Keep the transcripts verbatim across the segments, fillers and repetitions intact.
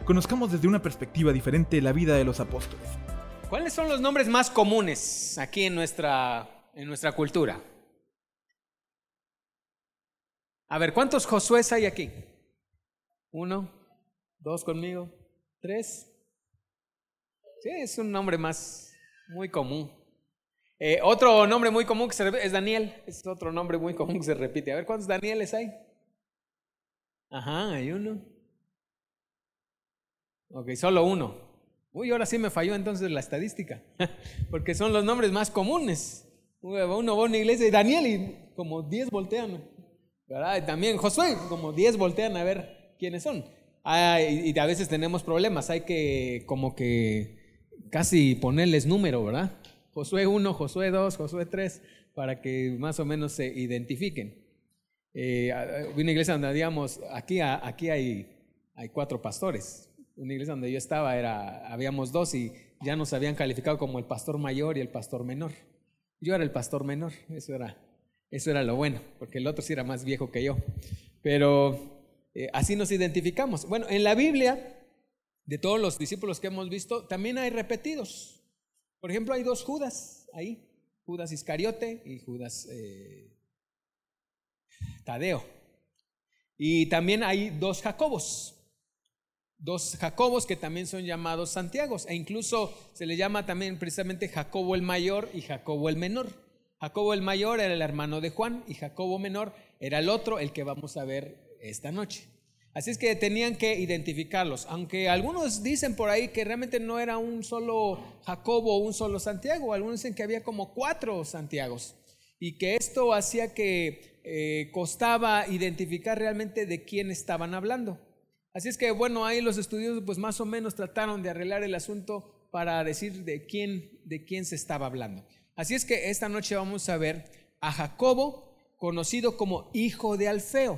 conozcamos desde una perspectiva diferente la vida de los apóstoles. ¿Cuáles son los nombres más comunes aquí en nuestra, en nuestra cultura? A ver, ¿cuántos Josués hay aquí? Uno, dos conmigo, tres. Sí, es un nombre más muy común. Eh, otro nombre muy común que se repite es Daniel. Es otro nombre muy común que se repite. A ver, ¿cuántos Danieles hay? Ajá, hay uno. Ok, solo uno. Uy, ahora sí me falló entonces la estadística. Porque son los nombres más comunes. Uno va a una iglesia y Daniel y como diez voltean, ¿verdad? Y también Josué, como diez voltean a ver quiénes son. Ah, y, y a veces tenemos problemas. Hay que como que casi ponerles número, ¿verdad? Josué uno, Josué dos, Josué tres, para que más o menos se identifiquen. Eh, una iglesia donde digamos, aquí, aquí hay, hay cuatro pastores. Una iglesia donde yo estaba, era, habíamos dos y ya nos habían calificado como el pastor mayor y el pastor menor. Yo era el pastor menor, eso era, eso era lo bueno, porque el otro sí era más viejo que yo. Pero eh, así nos identificamos. Bueno, en la Biblia, de todos los discípulos que hemos visto, también hay repetidos. Por ejemplo, hay dos Judas ahí, Judas Iscariote y Judas eh, Tadeo. Y también hay dos Jacobos, dos Jacobos que también son llamados Santiagos, e incluso se le llama también precisamente Jacobo el mayor y Jacobo el menor. Jacobo el mayor era el hermano de Juan y Jacobo menor era el otro, el que vamos a ver esta noche. Así es que tenían que identificarlos, aunque algunos dicen por ahí que realmente no era un solo Jacobo o un solo Santiago, algunos dicen que había como cuatro Santiagos y que esto hacía que eh, costaba identificar realmente de quién estaban hablando. Así es que bueno, ahí los estudiosos pues más o menos trataron de arreglar el asunto para decir de quién, de quién se estaba hablando. Así es que esta noche vamos a ver a Jacobo, conocido como hijo de Alfeo.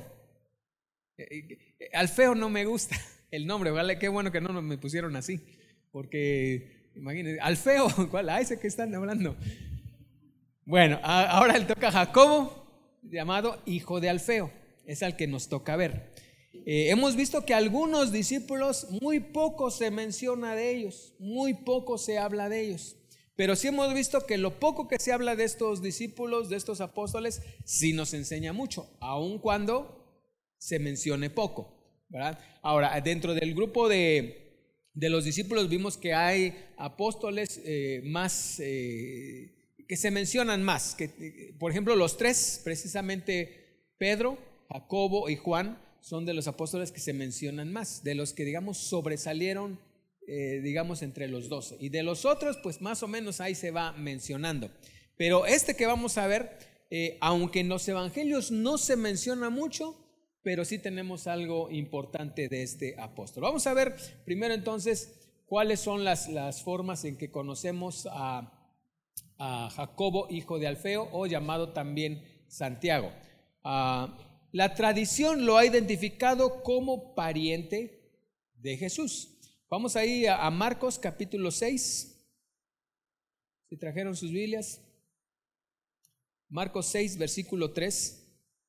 Alfeo no me gusta el nombre, ¿vale? Qué bueno que no me pusieron así, porque imagínense, Alfeo, ¿cuál? Ah, ese que están hablando. Bueno, ahora le toca a Jacobo, llamado hijo de Alfeo, es al que nos toca ver. Eh, hemos visto que algunos discípulos, muy poco se menciona de ellos, muy poco se habla de ellos, pero sí hemos visto que lo poco que se habla de estos discípulos, de estos apóstoles, sí nos enseña mucho, aun cuando se mencione poco, ¿verdad? Ahora, dentro del grupo de, de los discípulos vimos que hay apóstoles eh, más, eh, que se mencionan más, que, eh, por ejemplo, los tres, precisamente Pedro, Jacobo y Juan, son de los apóstoles que se mencionan más, de los que, digamos, sobresalieron, eh, digamos, entre los doce. Y de los otros, pues más o menos ahí se va mencionando. Pero este que vamos a ver, eh, aunque en los evangelios no se menciona mucho, pero sí tenemos algo importante de este apóstol. Vamos a ver primero entonces cuáles son las, las formas en que conocemos a, a Jacobo, hijo de Alfeo, o llamado también Santiago. Uh, la tradición lo ha identificado como pariente de Jesús. Vamos ahí a, a Marcos capítulo seis, si trajeron sus Biblias. Marcos seis, versículo tres.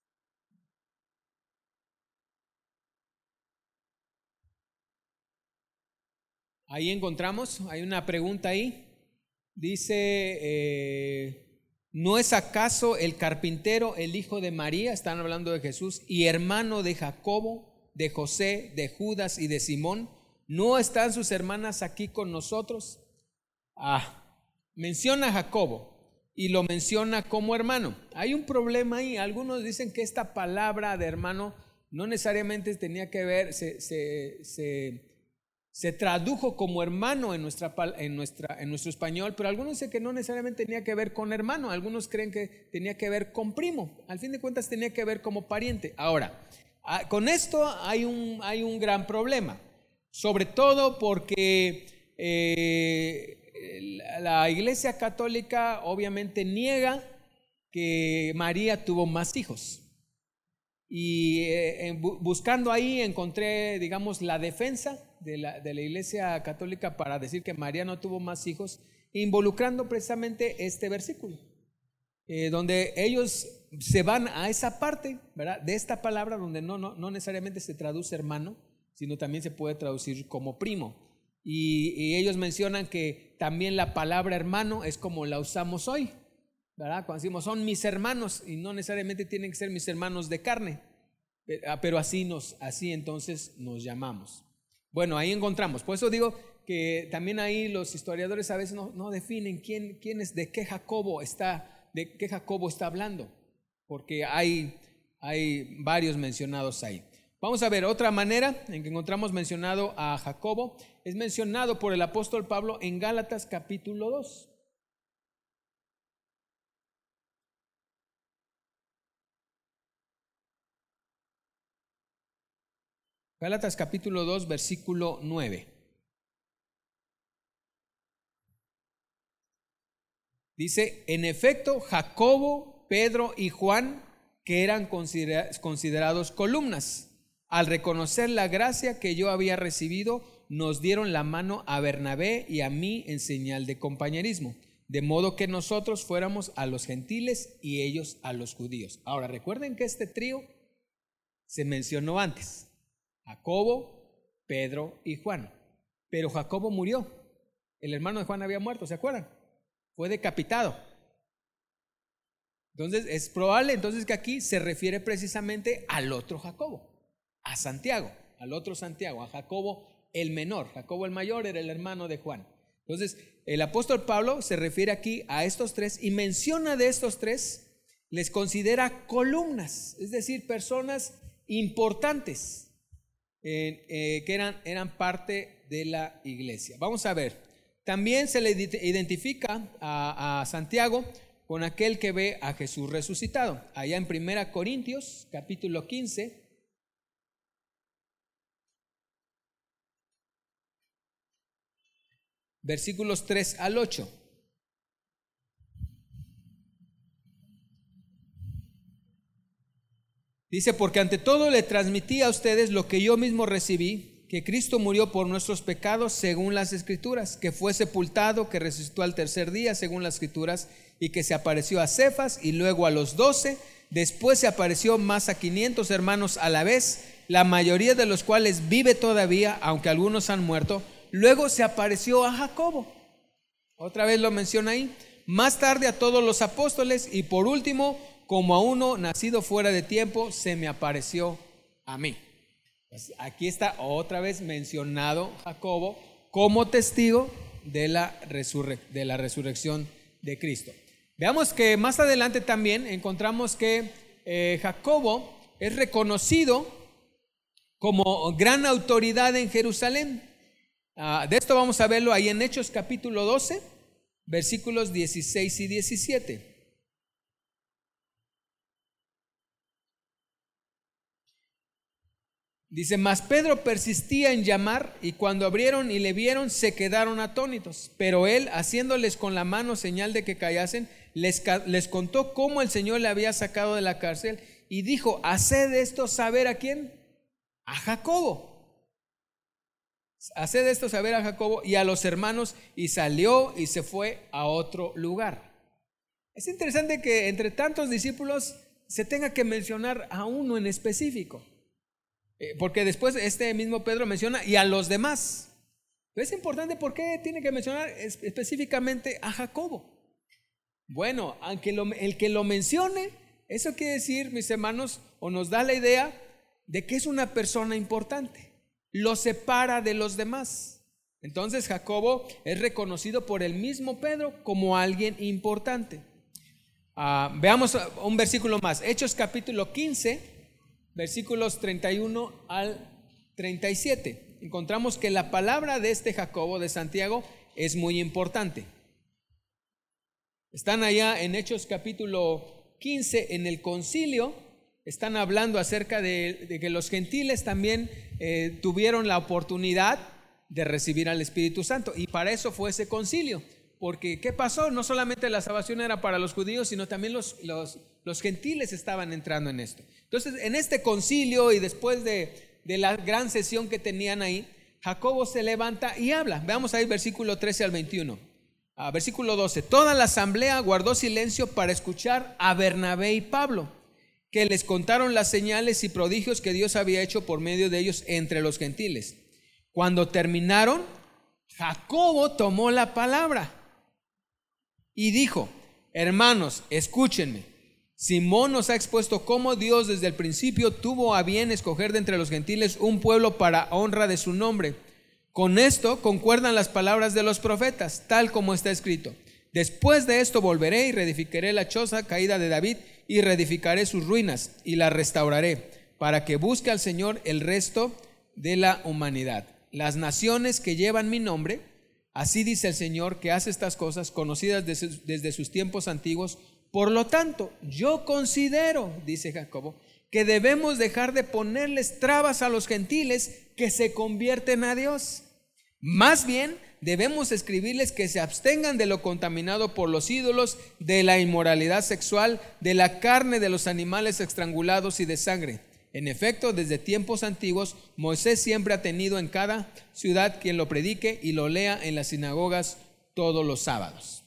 Ahí encontramos, hay una pregunta ahí, dice, eh, ¿no es acaso el carpintero el hijo de María? Están hablando de Jesús, y hermano de Jacobo, de José, de Judas y de Simón. ¿No están sus hermanas aquí con nosotros? Ah, menciona a Jacobo y lo menciona como hermano. Hay un problema ahí, algunos dicen que esta palabra de hermano no necesariamente tenía que ver, se... se, se Se tradujo como hermano en, nuestra, en, nuestra, en nuestro español, pero algunos dicen que no necesariamente tenía que ver con hermano, algunos creen que tenía que ver con primo, al fin de cuentas tenía que ver como pariente. Ahora, con esto hay un, hay un gran problema, sobre todo porque eh, la Iglesia Católica obviamente niega que María tuvo más hijos. Y eh, buscando ahí encontré, digamos, la defensa de la, de la Iglesia Católica para decir que María no tuvo más hijos, involucrando precisamente este versículo, eh, donde ellos se van a esa parte, ¿verdad?, de esta palabra donde no, no, no necesariamente se traduce hermano, sino también se puede traducir como primo. Y, y ellos mencionan que también la palabra hermano es como la usamos hoy, ¿verdad? Cuando decimos son mis hermanos, y no necesariamente tienen que ser mis hermanos de carne, pero así, nos, así entonces nos llamamos. Bueno, ahí encontramos. Por eso digo que también ahí los historiadores a veces no, no definen quién, quién es, de qué Jacobo está, de qué Jacobo está hablando, porque hay, hay varios mencionados ahí. Vamos a ver otra manera en que encontramos mencionado a Jacobo. Es mencionado por el apóstol Pablo en Gálatas capítulo dos. Gálatas capítulo dos, versículo nueve. Dice, en efecto, Jacobo, Pedro y Juan, que eran considera- considerados columnas, al reconocer la gracia que yo había recibido, nos dieron la mano a Bernabé y a mí en señal de compañerismo, de modo que nosotros fuéramos a los gentiles y ellos a los judíos. Ahora, recuerden que este trío se mencionó antes. Jacobo, Pedro y Juan. Pero Jacobo murió. El hermano de Juan había muerto, ¿se acuerdan? Fue decapitado. Entonces es probable entonces que aquí se refiere precisamente al otro Jacobo, a Santiago, al otro Santiago, a Jacobo el menor. Jacobo el mayor era el hermano de Juan. Entonces el apóstol Pablo se refiere aquí a estos tres y menciona de estos tres, les considera columnas, es decir, personas importantes. Eh, eh, que eran, eran parte de la iglesia. Vamos a ver, también se le identifica a, a Santiago con aquel que ve a Jesús resucitado. Allá en primera Corintios capítulo quince, versículos tres al ocho. Dice, porque ante todo le transmití a ustedes lo que yo mismo recibí, que Cristo murió por nuestros pecados según las Escrituras, que fue sepultado, que resucitó al tercer día según las Escrituras, y que se apareció a Cefas y luego a los doce, después se apareció más a quinientos hermanos a la vez, la mayoría de los cuales vive todavía, aunque algunos han muerto. Luego se apareció a Jacobo, otra vez lo menciona ahí, más tarde a todos los apóstoles, y por último, como a uno nacido fuera de tiempo, se me apareció a mí. Pues aquí está otra vez mencionado Jacobo como testigo de la, resurre- de la resurrección de Cristo. Veamos que más adelante también encontramos que eh, Jacobo es reconocido como gran autoridad en Jerusalén. Ah, de esto vamos a verlo ahí en Hechos capítulo doce, versículos dieciséis y diecisiete. Dice, mas Pedro persistía en llamar, y cuando abrieron y le vieron, se quedaron atónitos. Pero él, haciéndoles con la mano señal de que callasen, les, les contó cómo el Señor le había sacado de la cárcel, y dijo, haced esto saber ¿a quién? A Jacobo. Haced esto saber a Jacobo y a los hermanos, y salió y se fue a otro lugar. Es interesante que entre tantos discípulos se tenga que mencionar a uno en específico. Porque después este mismo Pedro menciona y a los demás. Pero es importante, ¿por qué tiene que mencionar específicamente a Jacobo? Bueno, aunque lo, el que lo mencione, eso quiere decir, mis hermanos, o nos da la idea de que es una persona importante. Lo separa de los demás. Entonces Jacobo es reconocido por el mismo Pedro como alguien importante. Uh, veamos un versículo más. Hechos capítulo quince. Versículos treinta y uno al treinta y siete. Encontramos que la palabra de este Jacobo de Santiago es muy importante. Están allá en Hechos capítulo quince, en el concilio, están hablando acerca de, de que los gentiles también eh, tuvieron la oportunidad de recibir al Espíritu Santo, y para eso fue ese concilio. Porque ¿qué pasó? No solamente la salvación era para los judíos, sino también los, los, los gentiles estaban entrando en esto. Entonces, en este concilio y después de, de la gran sesión que tenían ahí, Jacobo se levanta y habla. Veamos ahí versículo trece al veintiuno. Ah, versículo doce. Toda la asamblea guardó silencio para escuchar a Bernabé y Pablo. que les contaron las señales y prodigios que Dios había hecho por medio de ellos entre los gentiles. Cuando terminaron, Jacobo tomó la palabra y dijo: hermanos, escúchenme. Simón nos ha expuesto cómo Dios desde el principio tuvo a bien escoger de entre los gentiles un pueblo para honra de su nombre. Con esto concuerdan las palabras de los profetas, tal como está escrito: después de esto volveré y reedificaré la choza caída de David y reedificaré sus ruinas y la restauraré, para que busque al Señor el resto de la humanidad. Las naciones que llevan mi nombre, así dice el Señor, que hace estas cosas conocidas desde, desde sus tiempos antiguos. Por lo tanto, yo considero, dice Jacobo, que debemos dejar de ponerles trabas a los gentiles que se convierten a Dios. Más bien, debemos escribirles que se abstengan de lo contaminado por los ídolos, de la inmoralidad sexual, de la carne de los animales estrangulados y de sangre. En efecto, desde tiempos antiguos, Moisés siempre ha tenido en cada ciudad quien lo predique y lo lea en las sinagogas todos los sábados.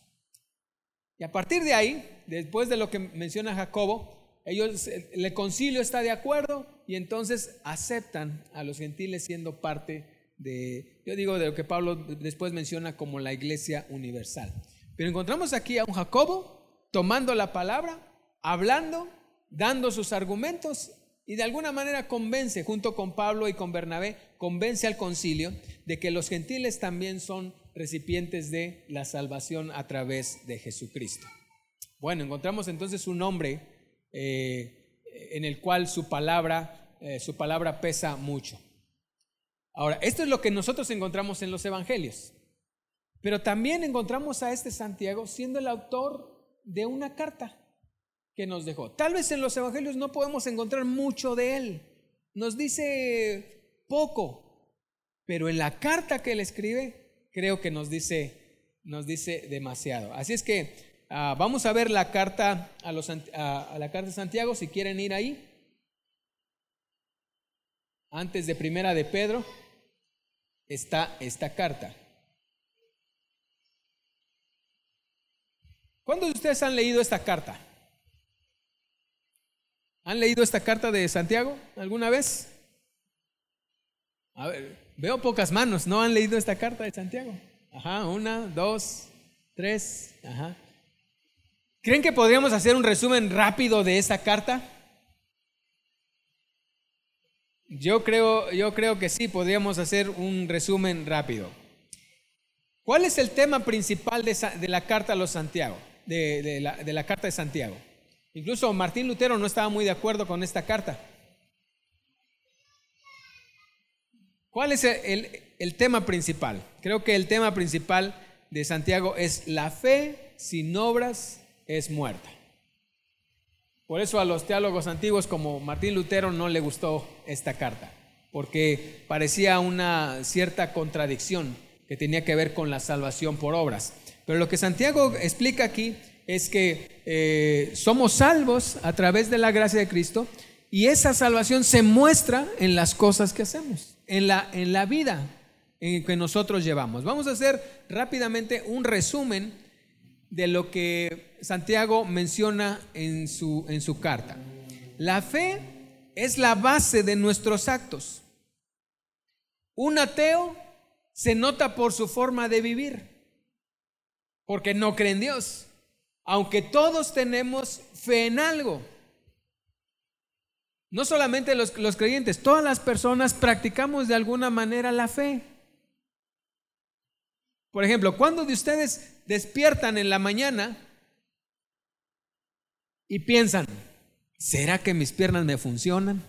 Y a partir de ahí, después de lo que menciona Jacobo, ellos, el concilio está de acuerdo y entonces aceptan a los gentiles siendo parte de, yo digo, de lo que Pablo después menciona como la iglesia universal. Pero encontramos aquí a un Jacobo tomando la palabra, hablando, dando sus argumentos y de alguna manera convence, junto con Pablo y con Bernabé, convence al concilio de que los gentiles también son recipientes de la salvación a través de Jesucristo. Bueno, encontramos entonces un hombre eh, en el cual su palabra, eh, su palabra pesa mucho. Ahora, esto es lo que nosotros encontramos en los evangelios, pero también encontramos a este Santiago siendo el autor de una carta que nos dejó. Tal vez en los evangelios no podemos encontrar mucho de él, nos dice poco, pero en la carta que él escribe creo que nos dice, nos dice demasiado. Así es que Uh, vamos a ver la carta a, los, uh, a la carta de Santiago, si quieren ir ahí. Antes de Primera de Pedro está esta carta. ¿Cuántos de ustedes han leído esta carta? ¿Han leído esta carta de Santiago alguna vez? A ver, veo pocas manos. ¿No han leído esta carta de Santiago? Ajá, una, dos, tres, ajá. ¿Creen que podríamos hacer un resumen rápido de esta carta? Yo creo, yo creo que sí, podríamos hacer un resumen rápido. ¿Cuál es el tema principal de, de la carta a los Santiago? De, de, la, de la carta de Santiago. Incluso Martín Lutero no estaba muy de acuerdo con esta carta. ¿Cuál es el, el, el tema principal? Creo que el tema principal de Santiago es: la fe sin obras es muerta. Por eso a los teólogos antiguos como Martín Lutero no le gustó esta carta, porque parecía una cierta contradicción que tenía que ver con la salvación por obras. Pero lo que Santiago explica aquí es que eh, somos salvos a través de la gracia de Cristo, y esa salvación se muestra en las cosas que hacemos, en la, en la vida en que nosotros llevamos. Vamos a hacer rápidamente un resumen de lo que Santiago menciona en su, en su carta. La fe es la base de nuestros actos. Un ateo se nota por su forma de vivir, porque no cree en Dios, aunque todos tenemos fe en algo. No solamente los, los creyentes, todas las personas practicamos de alguna manera la fe. Por ejemplo, ¿cuándo de ustedes despiertan en la mañana y piensan: ¿será que mis piernas me funcionan?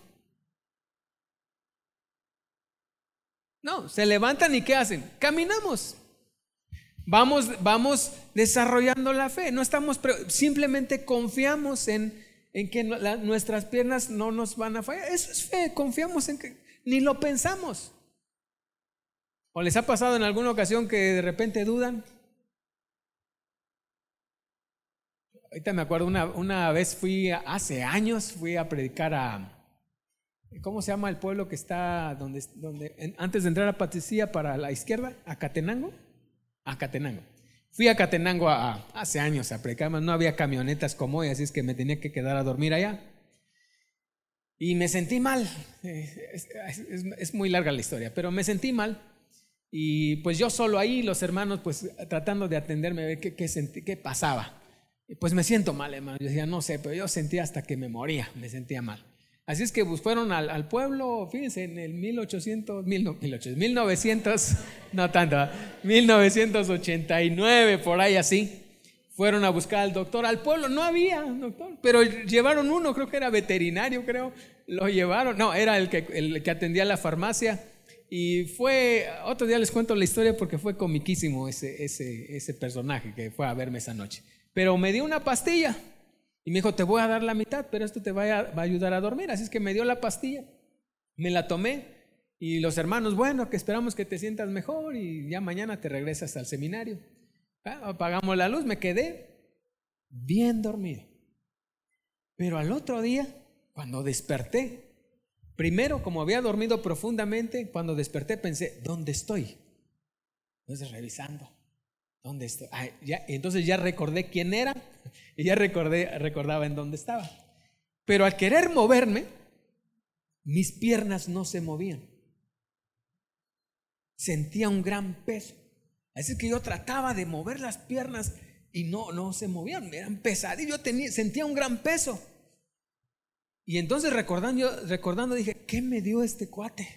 No, se levantan y ¿qué hacen? Caminamos. Vamos, vamos desarrollando la fe. No estamos, simplemente confiamos en, en que la, nuestras piernas no nos van a fallar. Eso es fe, confiamos en que ni lo pensamos. ¿O les ha pasado en alguna ocasión que de repente dudan? Ahorita me acuerdo, una, una vez fui, hace años, fui a predicar a, ¿cómo se llama el pueblo que está donde, donde en, antes de entrar a Patricia para la izquierda? ¿A Catenango? A Catenango. Fui a Catenango a, a, hace años a predicar, no había camionetas como hoy, así es que me tenía que quedar a dormir allá. y me sentí mal. Es, es, es muy larga la historia, pero me sentí mal. Y pues yo solo ahí, los hermanos pues tratando de atenderme, a ver qué, qué, sentí, qué pasaba. Y pues me siento mal, hermano. Yo decía, no sé, pero yo sentía hasta que me moría, me sentía mal. Así es que pues, fueron al, al pueblo, fíjense, en el mil ochocientos, mil, no, mil ochocientos, mil novecientos, no tanto, ¿eh? mil novecientos ochenta y nueve, por ahí así. Fueron a buscar al doctor, al pueblo no había doctor, pero llevaron uno, creo que era veterinario, creo, lo llevaron, no, era el que, el que atendía la farmacia. Y fue, otro día les cuento la historia porque fue comiquísimo ese, ese, ese personaje que fue a verme esa noche. Pero me dio una pastilla y me dijo, te voy a dar la mitad, pero esto te va a, va a ayudar a dormir. Así es que me dio la pastilla, me la tomé y los hermanos, bueno, que esperamos que te sientas mejor y ya mañana te regresas al seminario. Apagamos la luz, me quedé bien dormido. Pero al otro día, cuando desperté, primero, como había dormido profundamente, cuando desperté pensé, ¿dónde estoy? Entonces revisando, ¿dónde estoy? Ah, ya, entonces ya recordé quién era y ya recordé, recordaba en dónde estaba. Pero al querer moverme, mis piernas no se movían. Sentía un gran peso. Así que yo trataba de mover las piernas y no, no se movían, eran pesadas. Yo tenía, sentía un gran peso. Y entonces recordando, recordando dije, ¿qué me dio este cuate?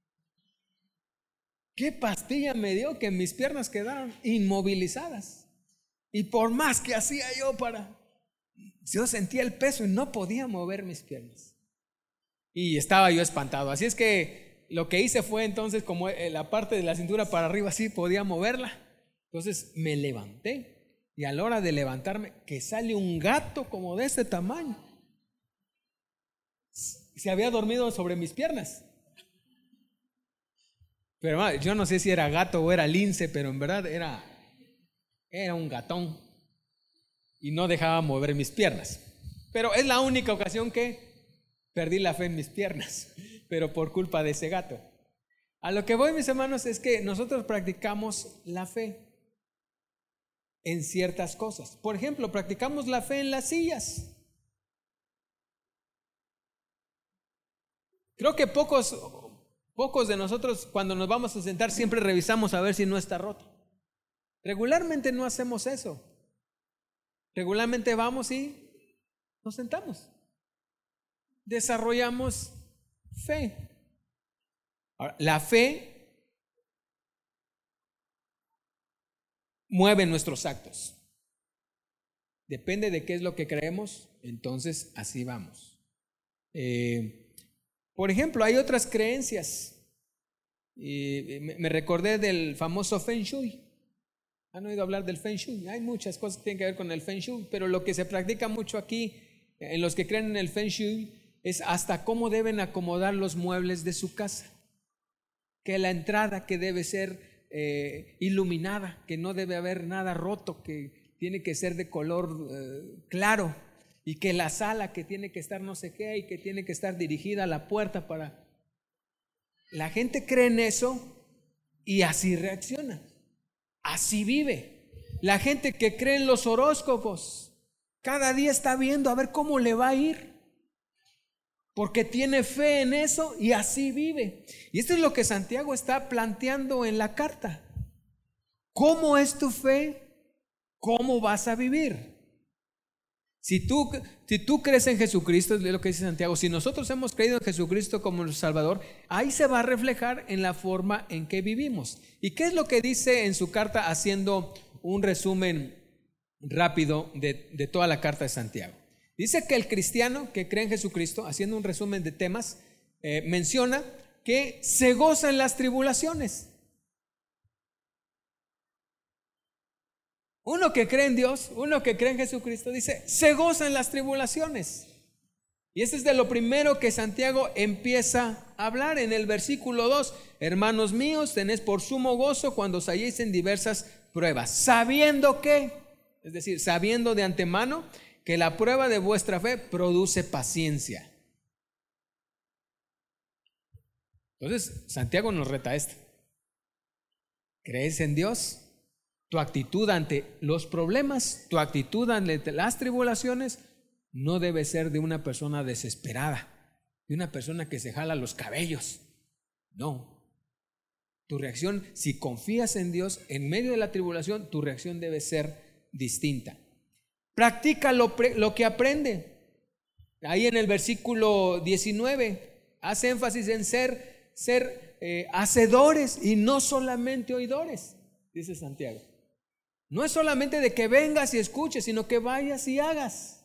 ¿Qué pastilla me dio que mis piernas quedaron inmovilizadas? Y por más que hacía yo para... Yo sentía el peso y no podía mover mis piernas. Y estaba yo espantado. Así es que lo que hice fue entonces, como la parte de la cintura para arriba sí podía moverla. Entonces me levanté y a la hora de levantarme, que sale un gato como de este tamaño. Se había dormido sobre mis piernas. Pero yo no sé si era gato o era lince, pero en verdad era, era un gatón y no dejaba mover mis piernas. Pero es la única ocasión que perdí la fe en mis piernas, pero por culpa de ese gato. A lo que voy, mis hermanos, es que nosotros practicamos la fe en ciertas cosas. Por ejemplo, practicamos la fe en las sillas. Creo que pocos, pocos de nosotros cuando nos vamos a sentar siempre revisamos a ver si no está roto. Regularmente no hacemos eso. Regularmente vamos y nos sentamos. Desarrollamos fe. Ahora, la fe mueve nuestros actos. Depende de qué es lo que creemos, entonces así vamos. Eh, Por ejemplo, hay otras creencias. Y me recordé del famoso Feng Shui. ¿Han oído hablar del Feng Shui? Hay muchas cosas que tienen que ver con el Feng Shui, pero lo que se practica mucho aquí, en los que creen en el Feng Shui, es hasta cómo deben acomodar los muebles de su casa. Que la entrada que debe ser eh, iluminada, que no debe haber nada roto, que tiene que ser de color eh, claro. Y que la sala que tiene que estar no sé qué y que tiene que estar dirigida a la puerta para... La gente cree en eso y así reacciona, así vive. La gente que cree en los horóscopos, cada día está viendo a ver cómo le va a ir, porque tiene fe en eso y así vive. Y esto es lo que Santiago está planteando en la carta. ¿Cómo es tu fe? ¿Cómo vas a vivir? Si tú, si tú crees en Jesucristo, es lo que dice Santiago, si nosotros hemos creído en Jesucristo como nuestro Salvador, ahí se va a reflejar en la forma en que vivimos. ¿Y qué es lo que dice en su carta, haciendo un resumen rápido de, de toda la carta de Santiago? Dice que el cristiano que cree en Jesucristo, haciendo un resumen de temas, eh, menciona que se goza en las tribulaciones. Uno que cree en Dios, uno que cree en Jesucristo, dice, se goza en las tribulaciones. Y este es de lo primero que Santiago empieza a hablar en el versículo dos. Hermanos míos, tened por sumo gozo cuando os halléis en diversas pruebas, sabiendo que, es decir, sabiendo de antemano que la prueba de vuestra fe produce paciencia. Entonces, Santiago nos reta esto. ¿Crees en Dios? Tu actitud ante los problemas, tu actitud ante las tribulaciones no debe ser de una persona desesperada, de una persona que se jala los cabellos. No. Tu reacción, si confías en Dios en medio de la tribulación, tu reacción debe ser distinta. Practica lo, lo que aprende. Ahí en el versículo diecinueve hace énfasis en ser, ser eh, hacedores y no solamente oidores, dice Santiago. No es solamente de que vengas y escuches, sino que vayas y hagas.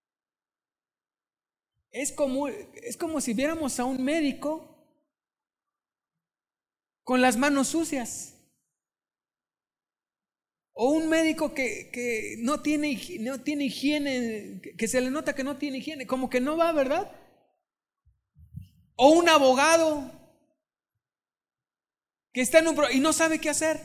Es como, es como si viéramos a un médico con las manos sucias. O un médico que, que no tiene, no tiene higiene, que, que se le nota que no tiene higiene, como que no va, ¿verdad? O un abogado que está en un pro y no sabe qué hacer.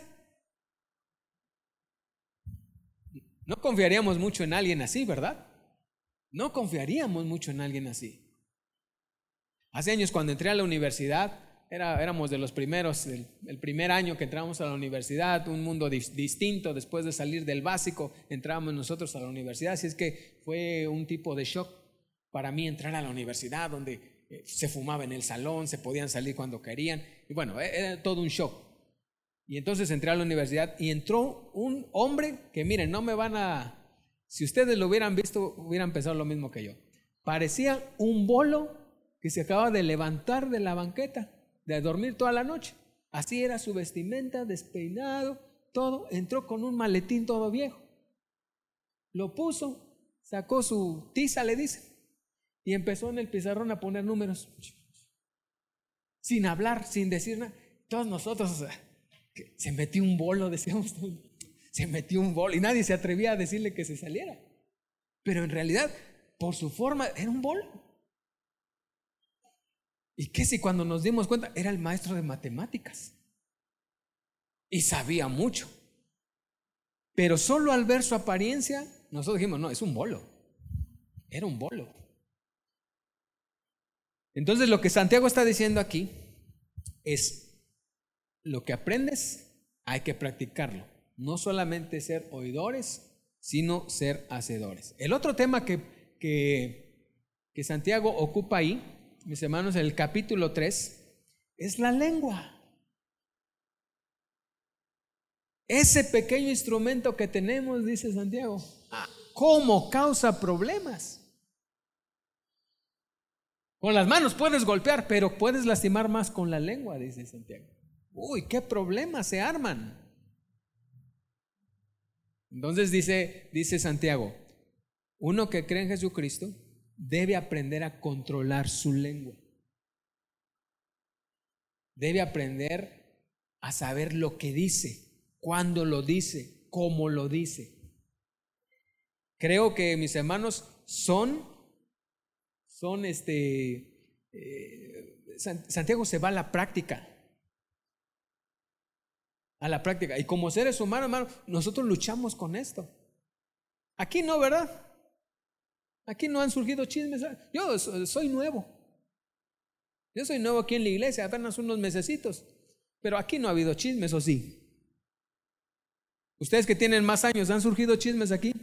No confiaríamos mucho en alguien así, ¿verdad? No confiaríamos mucho en alguien así. Hace años, cuando entré a la universidad, Era, éramos de los primeros, el, el primer año que entramos a la universidad, un mundo di- distinto. Después de salir del básico, entrábamos nosotros a la universidad. Así es que fue un tipo de shock para mí entrar a la universidad, donde eh, se fumaba en el salón, se podían salir cuando querían. Y bueno, era todo un shock. Y entonces entré a la universidad y entró un hombre que, miren, no me van a... Si ustedes lo hubieran visto, hubieran pensado lo mismo que yo. Parecía un bolo que se acaba de levantar de la banqueta, de dormir toda la noche. Así era su vestimenta, despeinado, todo. Entró con un maletín todo viejo. Lo puso, sacó su tiza, le dice, y empezó en el pizarrón a poner números. Sin hablar, sin decir nada. Todos nosotros, o sea, que se metió un bolo, decíamos, se metió un bolo. Y nadie se atrevía a decirle que se saliera. Pero en realidad, por su forma, era un bolo. ¿Y qué si cuando nos dimos cuenta era el maestro de matemáticas? Y sabía mucho. Pero solo al ver su apariencia, nosotros dijimos, no, es un bolo. Era un bolo. Entonces lo que Santiago está diciendo aquí es, lo que aprendes hay que practicarlo. No solamente ser oidores, sino ser hacedores. El otro tema que, que, que Santiago ocupa ahí, mis hermanos, en el capítulo tres, es la lengua. Ese pequeño instrumento que tenemos, dice Santiago, ¿cómo causa problemas? Con las manos puedes golpear, pero puedes lastimar más con la lengua, dice Santiago. Uy, qué problemas se arman. Entonces dice, dice Santiago, uno que cree en Jesucristo debe aprender a controlar su lengua. Debe aprender a saber lo que dice, cuándo lo dice, cómo lo dice. Creo que mis hermanos son, son este, eh, Santiago se va a la práctica. A la práctica. Y como seres humanos, hermano, nosotros luchamos con esto. Aquí no, ¿verdad? Aquí no han surgido chismes. Yo soy nuevo. Yo soy nuevo aquí en la iglesia, apenas unos mesecitos. Pero aquí no ha habido chismes, ¿o sí? Ustedes que tienen más años, ¿han surgido chismes aquí?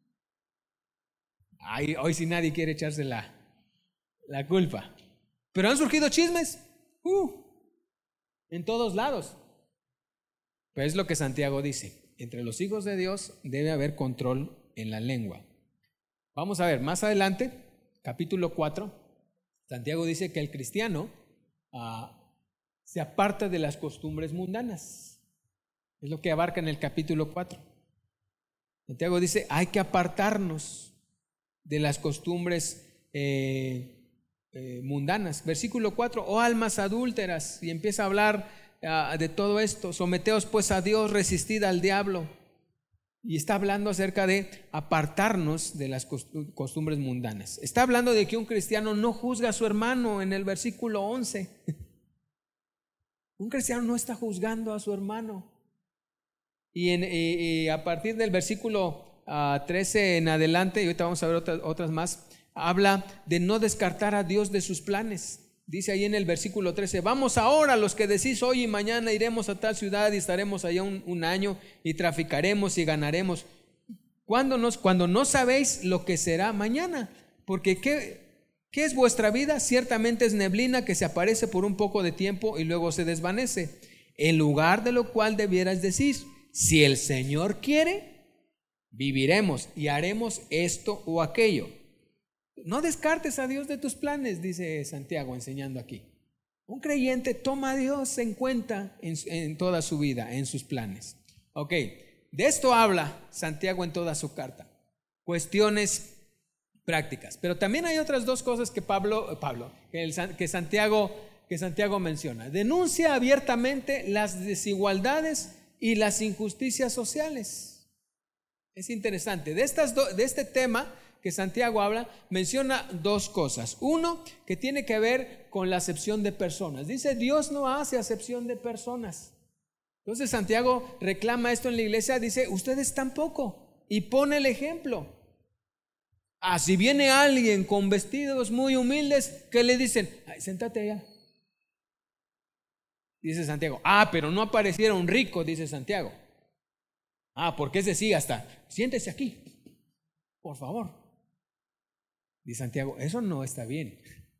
Ay, hoy sí nadie quiere echarse la, la culpa. ¿Pero han surgido chismes? Uh, en todos lados. Pero es lo que Santiago dice. Entre los hijos de Dios debe haber control en la lengua. Vamos a ver, más adelante, capítulo cuatro, Santiago dice que el cristiano uh, se aparta de las costumbres mundanas. Es lo que abarca en el capítulo cuatro. Santiago dice, hay que apartarnos de las costumbres eh, eh, mundanas. Versículo cuatro, oh almas adúlteras, y empieza a hablar uh, de todo esto. Someteos pues a Dios, resistid al diablo. Y está hablando acerca de apartarnos de las costumbres mundanas. Está hablando de que un cristiano no juzga a su hermano en el versículo once. Un cristiano no está juzgando a su hermano. Y, en, y, y a partir del versículo uh, trece en adelante, y ahorita vamos a ver otras, otras más, habla de no descartar a Dios de sus planes. Dice ahí en el versículo trece, vamos ahora los que decís hoy y mañana iremos a tal ciudad y estaremos allá un, un año y traficaremos y ganaremos. ¿Cuándo, nos, cuando no sabéis lo que será mañana? Porque ¿qué, ¿Qué es vuestra vida? Ciertamente es neblina que se aparece por un poco de tiempo y luego se desvanece. En lugar de lo cual debieras decir, si el Señor quiere, viviremos y haremos esto o aquello. No descartes a Dios de tus planes, dice Santiago enseñando aquí. Un creyente toma a Dios en cuenta en, en toda su vida, en sus planes. Ok, de esto habla Santiago en toda su carta. Cuestiones prácticas. Pero también hay otras dos cosas que Pablo, Pablo que, el, que, Santiago, que Santiago menciona. Denuncia abiertamente las desigualdades y las injusticias sociales. Es interesante. De, estas do, de este tema que Santiago habla, menciona dos cosas. Uno, que tiene que ver con la acepción de personas. Dice, Dios no hace acepción de personas. Entonces Santiago reclama esto en la iglesia, dice, ustedes tampoco. Y pone el ejemplo. Ah, si viene alguien con vestidos muy humildes, ¿qué le dicen? Ay, siéntate allá. Dice Santiago. Ah, pero no apareciera un rico, dice Santiago. Ah, porque ese sí hasta, siéntese aquí, por favor. Dice Santiago, eso no está bien.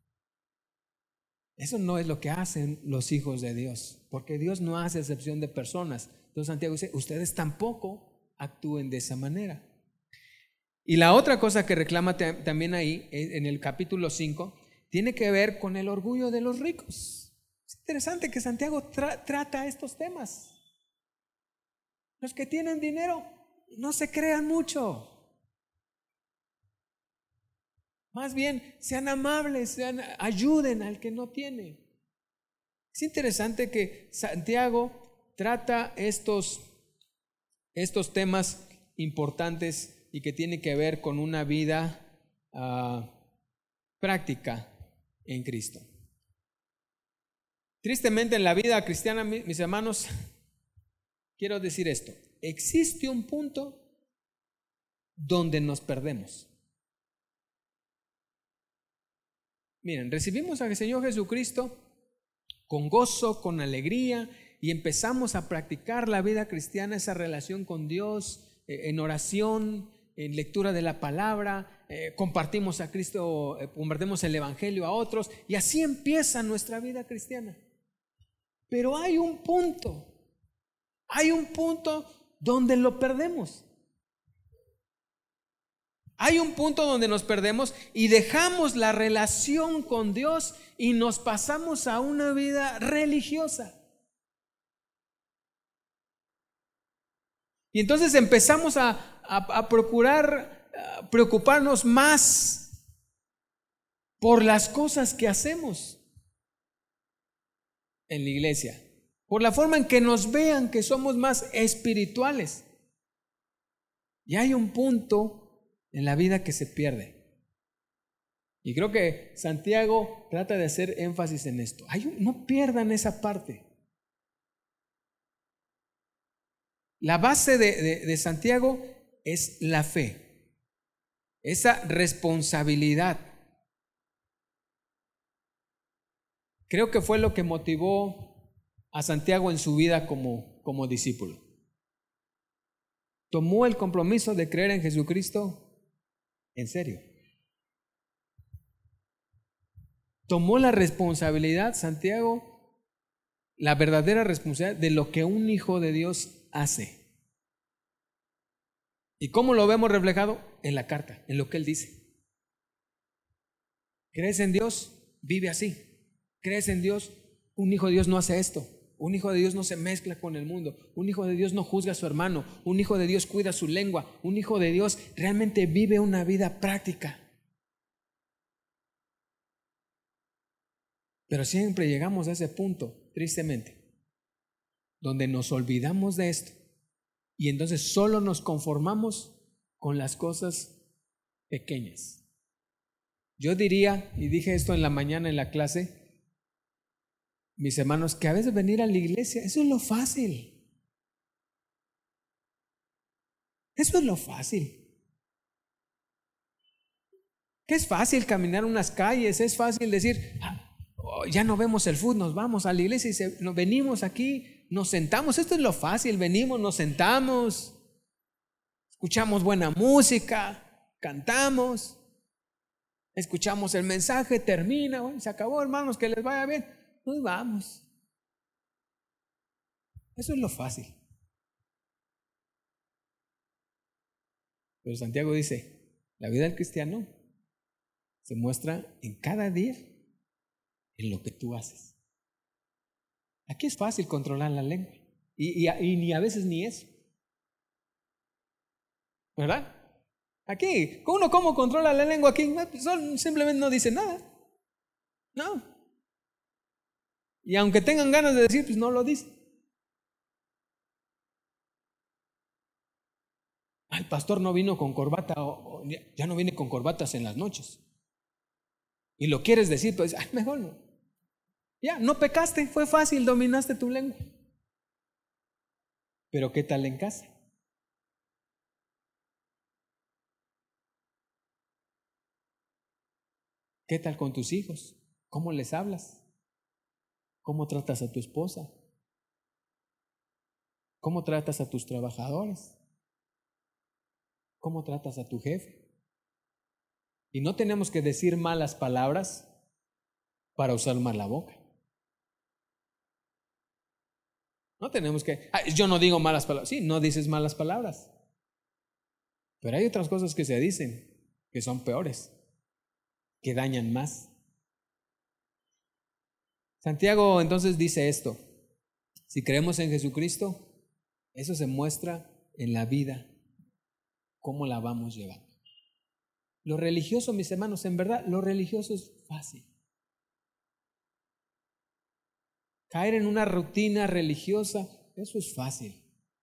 Eso no es lo que hacen los hijos de Dios, porque Dios no hace excepción de personas. Entonces Santiago dice, ustedes tampoco actúen de esa manera. Y la otra cosa que reclama también ahí, en el capítulo cinco, tiene que ver con el orgullo de los ricos. Es interesante que Santiago tra- trata estos temas. Los que tienen dinero no se crean mucho. Más bien, sean amables, sean, ayuden al que no tiene. Es interesante que Santiago trata estos, estos temas importantes y que tiene que ver con una vida uh, práctica en Cristo. Tristemente en la vida cristiana, mis hermanos, quiero decir esto, existe un punto donde nos perdemos. Miren, recibimos al Señor Jesucristo con gozo, con alegría, y empezamos a practicar la vida cristiana, esa relación con Dios, eh, en oración, en lectura de la palabra, eh, compartimos a Cristo, eh, compartimos el Evangelio a otros, y así empieza nuestra vida cristiana. Pero hay un punto, hay un punto donde lo perdemos. Hay un punto donde nos perdemos y dejamos la relación con Dios y nos pasamos a una vida religiosa. Y entonces empezamos a, a, a procurar a preocuparnos más por las cosas que hacemos en la iglesia, por la forma en que nos vean que somos más espirituales. Y hay un punto en la vida que se pierde. Y creo que Santiago trata de hacer énfasis en esto. Hay un, no pierdan esa parte. La base de, de, de Santiago es la fe, esa responsabilidad. Creo que fue lo que motivó a Santiago en su vida como, como discípulo. Tomó el compromiso de creer en Jesucristo en serio. Tomó la responsabilidad, Santiago, la verdadera responsabilidad de lo que un hijo de Dios hace. ¿Y cómo lo vemos reflejado? En la carta, en lo que él dice. ¿Crees en Dios? Vive así. ¿Crees en Dios? Un hijo de Dios no hace esto. Un hijo de Dios no se mezcla con el mundo. Un hijo de Dios no juzga a su hermano. Un hijo de Dios cuida su lengua. Un hijo de Dios realmente vive una vida práctica. Pero siempre llegamos a ese punto, tristemente, donde nos olvidamos de esto y entonces solo nos conformamos con las cosas pequeñas. Yo diría, y dije esto en la mañana en la clase, mis hermanos, que a veces venir a la iglesia, eso es lo fácil. Eso es lo fácil. Que es fácil caminar unas calles, es fácil decir, ah, oh, ya no vemos el fútbol, nos vamos a la iglesia y se, nos venimos aquí, nos sentamos. Esto es lo fácil, venimos, nos sentamos, escuchamos buena música, cantamos. Escuchamos el mensaje, termina, bueno, se acabó, hermanos, que les vaya bien. Nos vamos. Eso es lo fácil. Pero Santiago dice, la vida del cristiano se muestra en cada día en lo que tú haces. Aquí es fácil controlar la lengua. Y, y, y ni a veces ni eso. ¿Verdad? Aquí, uno cómo controla la lengua aquí, Son, simplemente no dice nada. No. Y aunque tengan ganas de decir, pues no lo dicen. El pastor no vino con corbata, o, o, ya no viene con corbatas en las noches. Y lo quieres decir, pues ay, mejor no. Ya, no pecaste, fue fácil, dominaste tu lengua. Pero ¿qué tal en casa? ¿Qué tal con tus hijos? ¿Cómo les hablas? ¿Cómo tratas a tu esposa? ¿Cómo tratas a tus trabajadores? ¿Cómo tratas a tu jefe? Y no tenemos que decir malas palabras para usar mal la boca. No tenemos que, ah, yo no digo malas palabras. Sí, no dices malas palabras. Pero hay otras cosas que se dicen que son peores, que dañan más. Santiago entonces dice esto: si creemos en Jesucristo, eso se muestra en la vida, cómo la vamos llevando. Lo religioso, mis hermanos, en verdad, lo religioso es fácil. Caer en una rutina religiosa, eso es fácil.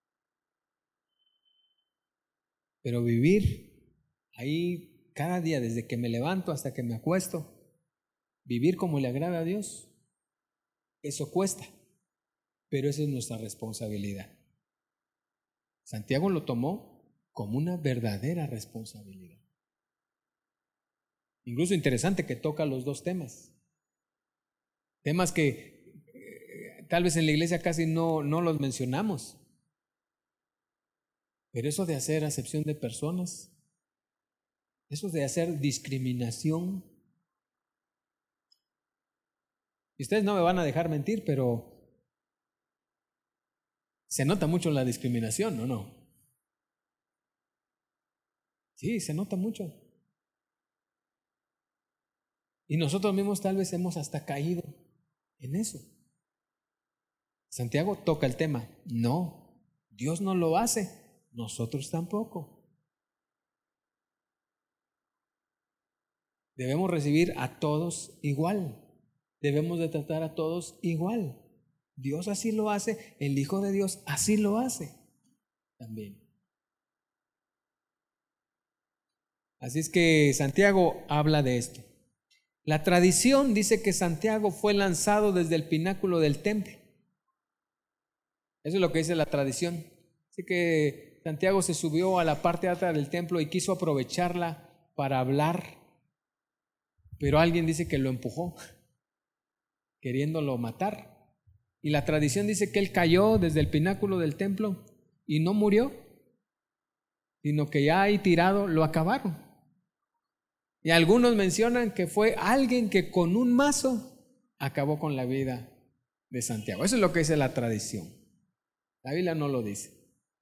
Pero vivir ahí cada día, desde que me levanto hasta que me acuesto, vivir como le agrada a Dios, eso cuesta, pero esa es nuestra responsabilidad. Santiago lo tomó como una verdadera responsabilidad. Incluso interesante que toca los dos temas. Temas que eh, tal vez en la iglesia casi no, no los mencionamos. Pero eso de hacer acepción de personas, eso de hacer discriminación. Y ustedes no me van a dejar mentir, pero se nota mucho la discriminación, ¿o no? Sí, se nota mucho. Y nosotros mismos tal vez hemos hasta caído en eso. Santiago toca el tema. No, Dios no lo hace, nosotros tampoco. Debemos recibir a todos igual. Debemos de tratar a todos igual. Dios así lo hace, el Hijo de Dios así lo hace también. Así es que Santiago habla de esto. La tradición dice que Santiago fue lanzado desde el pináculo del templo. Eso es lo que dice la tradición. Así que Santiago se subió a la parte alta del templo y quiso aprovecharla para hablar, pero alguien dice que lo empujó, queriéndolo matar. Y la tradición dice que él cayó desde el pináculo del templo y no murió, sino que ya ahí tirado lo acabaron. Y algunos mencionan que fue alguien que con un mazo acabó con la vida de Santiago. Eso es lo que dice la tradición. La Biblia no lo dice.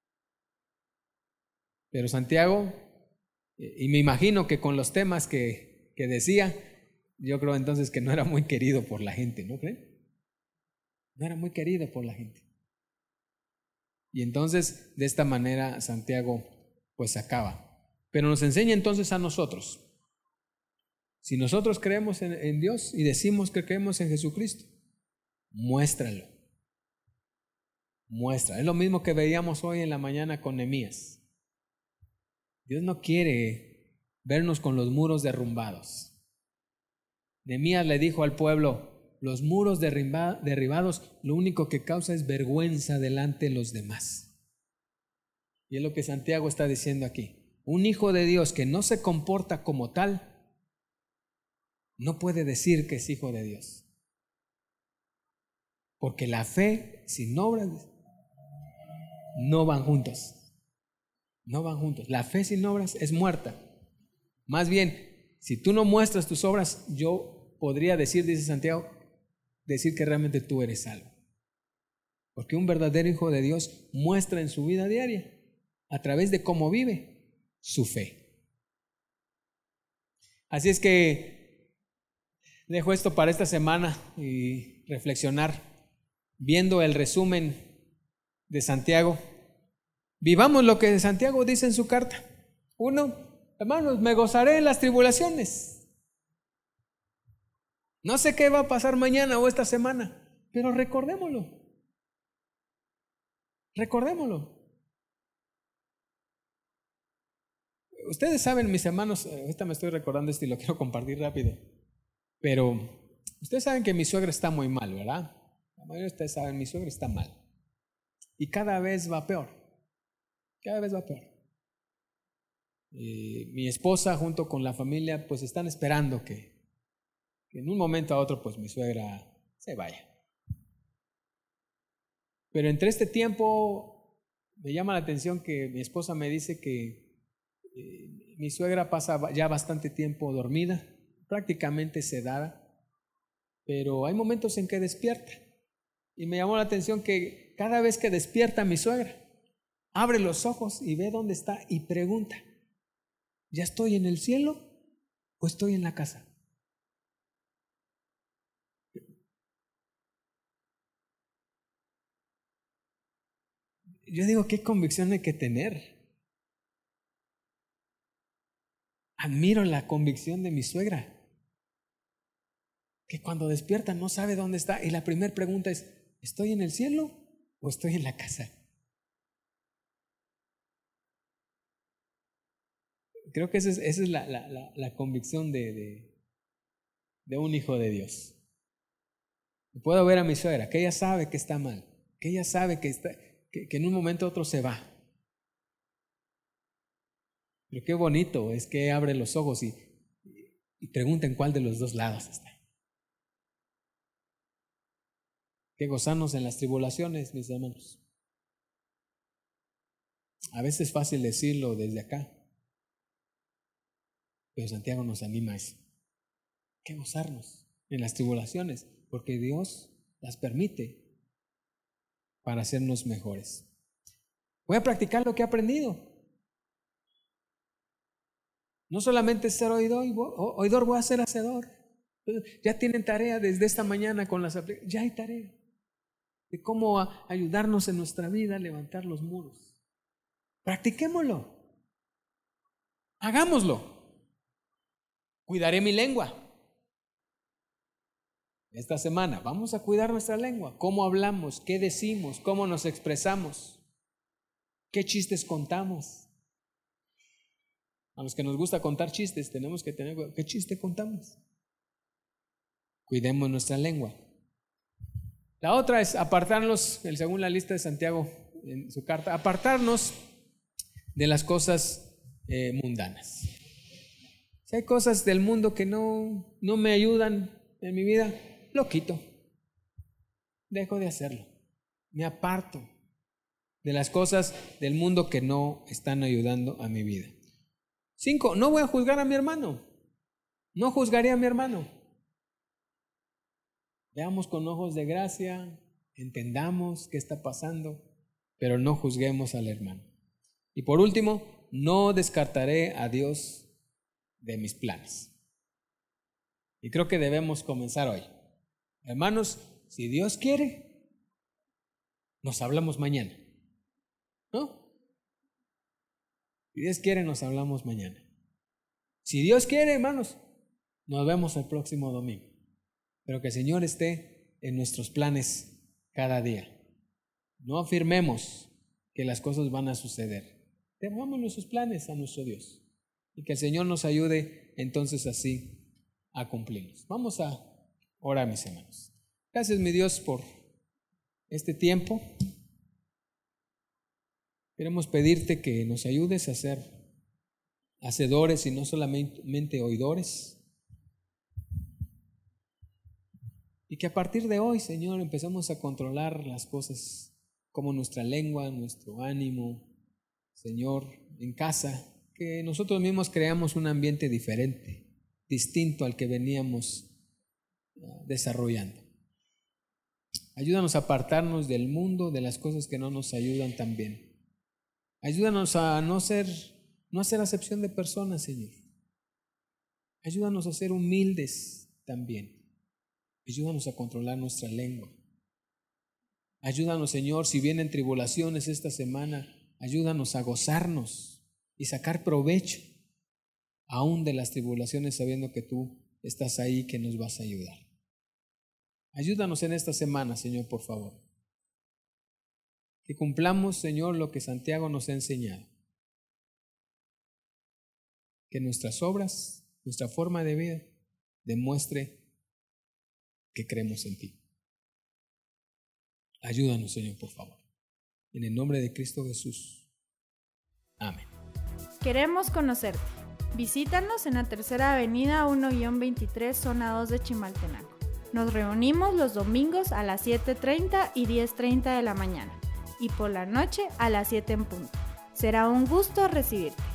Pero Santiago, y me imagino que con los temas que, que decía, yo creo entonces que no era muy querido por la gente, ¿no creen? No era muy querido por la gente. Y entonces, de esta manera, Santiago pues acaba. Pero nos enseña entonces a nosotros. Si nosotros creemos en, en Dios y decimos que creemos en Jesucristo, muéstralo. Muestra. Es lo mismo que veíamos hoy en la mañana con Nehemías. Dios no quiere vernos con los muros derrumbados. Nehemías le dijo al pueblo: los muros derriba, derribados lo único que causa es vergüenza delante de los demás. Y es lo que Santiago está diciendo aquí. Un hijo de Dios que no se comporta como tal no puede decir que es hijo de Dios. Porque la fe sin obras no van juntos. No van juntos. La fe sin obras es muerta. Más bien, si tú no muestras tus obras, yo podría decir, dice Santiago, decir que realmente tú eres salvo. Porque un verdadero hijo de Dios muestra en su vida diaria, a través de cómo vive, su fe. Así es que dejo esto para esta semana y reflexionar, viendo el resumen de Santiago. Vivamos lo que Santiago dice en su carta. Uno, hermanos, me gozaré en las tribulaciones. No sé qué va a pasar mañana o esta semana, pero recordémoslo. Recordémoslo. Ustedes saben, mis hermanos, ahorita me estoy recordando esto y lo quiero compartir rápido, pero ustedes saben que mi suegra está muy mal, ¿verdad? La mayoría de ustedes saben, mi suegra está mal. Y cada vez va peor. Cada vez va peor. Eh, mi esposa junto con la familia pues están esperando que, que en un momento a otro pues mi suegra se vaya. Pero entre este tiempo me llama la atención que mi esposa me dice que eh, mi suegra pasa ya bastante tiempo dormida, prácticamente sedada, pero hay momentos en que despierta. Y me llamó la atención que cada vez que despierta mi suegra, abre los ojos y ve dónde está y pregunta, ¿ya estoy en el cielo o estoy en la casa? Yo digo, ¿qué convicción hay que tener? Admiro la convicción de mi suegra, que cuando despierta no sabe dónde está y la primera pregunta es, ¿estoy en el cielo o estoy en la casa? Creo que esa es, esa es la, la, la, la convicción de, de, de un hijo de Dios. Puedo ver a mi suegra, que ella sabe que está mal, que ella sabe que, está, que, que en un momento u otro se va. Pero qué bonito es que abre los ojos y, y pregunta en cuál de los dos lados está. Que gozarnos en las tribulaciones, mis hermanos. A veces es fácil decirlo desde acá, pero Santiago nos anima a eso. Que gozarnos en las tribulaciones, porque Dios las permite para hacernos mejores. Voy a practicar lo que he aprendido. No solamente ser oidor, oidor, voy a ser hacedor. Ya tienen tarea desde esta mañana con las aplicaciones. Ya hay tarea de cómo ayudarnos en nuestra vida a levantar los muros. Practiquémoslo. Hagámoslo. Cuidaré mi lengua. Esta semana vamos a cuidar nuestra lengua. ¿Cómo hablamos? ¿Qué decimos? ¿Cómo nos expresamos? ¿Qué chistes contamos? A los que nos gusta contar chistes, tenemos que tener cuidado. ¿Qué chiste contamos? Cuidemos nuestra lengua. La otra es apartarnos, según la lista de Santiago en su carta, apartarnos de las cosas eh, mundanas. Si hay cosas del mundo que no, no me ayudan en mi vida, lo quito. Dejo de hacerlo. Me aparto de las cosas del mundo que no están ayudando a mi vida. Cinco, no voy a juzgar a mi hermano. No juzgaré a mi hermano. Veamos con ojos de gracia, entendamos qué está pasando, pero no juzguemos al hermano. Y por último, no descartaré a Dios de mis planes. Y creo que debemos comenzar hoy. Hermanos, si Dios quiere, nos hablamos mañana. ¿No? Si Dios quiere, nos hablamos mañana. Si Dios quiere, hermanos, nos vemos el próximo domingo. Pero que el Señor esté en nuestros planes cada día. No afirmemos que las cosas van a suceder. Dejamos nuestros planes a nuestro Dios. Y que el Señor nos ayude entonces así a cumplirlos. Vamos a orar, mis hermanos. Gracias, mi Dios, por este tiempo. Queremos pedirte que nos ayudes a ser hacedores y no solamente oidores. Y que a partir de hoy, Señor, empecemos a controlar las cosas como nuestra lengua, nuestro ánimo, Señor, en casa, que nosotros mismos creamos un ambiente diferente distinto al que veníamos desarrollando. Ayúdanos a apartarnos del mundo, de las cosas que no nos ayudan también. Ayúdanos a no ser, no hacer acepción de personas, Señor. Ayúdanos a ser humildes también. Ayúdanos a controlar nuestra lengua. Ayúdanos, Señor, si vienen tribulaciones esta semana, ayúdanos a gozarnos y sacar provecho aún de las tribulaciones, sabiendo que tú estás ahí, que nos vas a ayudar. Ayúdanos en esta semana, Señor, por favor. Que cumplamos, Señor, lo que Santiago nos ha enseñado. Que nuestras obras, nuestra forma de vida, demuestre que creemos en ti. Ayúdanos, Señor, por favor. En el nombre de Cristo Jesús. Amén. Queremos conocerte. Visítanos en la Tercera Avenida uno veintitrés, zona dos de Chimaltenango. Nos reunimos los domingos a las siete treinta y diez treinta de la mañana y por la noche a las siete en punto. Será un gusto recibirte.